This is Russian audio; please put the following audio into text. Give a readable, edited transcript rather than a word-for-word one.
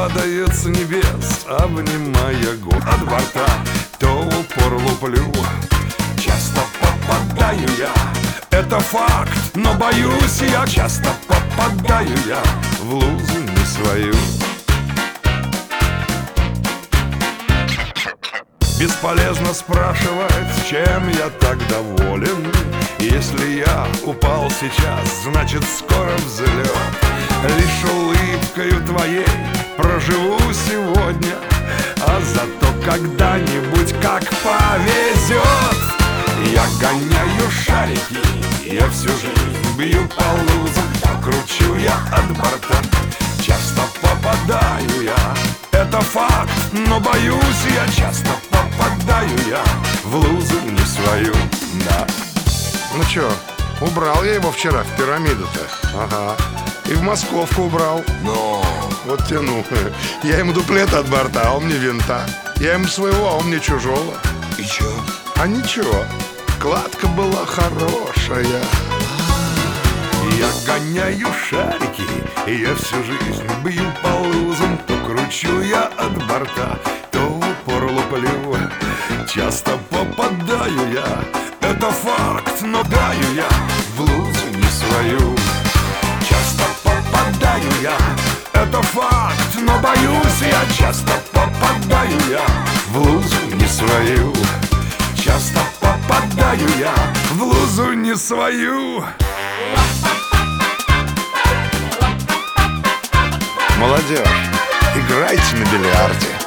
падает с небес, обнимая год от борта, то в упор луплю. Часто попадаю я, это факт, но боюсь я. Часто попадаю я в лузу не свою. Бесполезно спрашивать, чем я так доволен. Если я упал сейчас, значит скоро взлет. Лишь улыбкою твоей проживу сегодня, а зато когда-нибудь как повезет. Я гоняю шарики, я всю жизнь бью по лузам, кручу я от борта. Часто попадаю я, это факт, но боюсь я. Часто попадаю я в лузу не свою, да. Ну чё, убрал я его вчера в пирамиду-то. Ага. И в московку убрал. Но Вот тяну. Я ему дуплет от борта, а он мне винта. Я ему своего, а он мне чужого. и чё? А ничего, кладка была хорошая. Я гоняю шарики, и я всю жизнь бью по лузам, то кручу я от борта, то в упор луплю. Часто попадаю я, это факт, но даю я в лузу не свою. Часто попадаю я, это факт, но боюсь я. Часто попадаю я в лузу не свою. Часто попадаю я в лузу не свою. Молодежь, играйте на бильярде.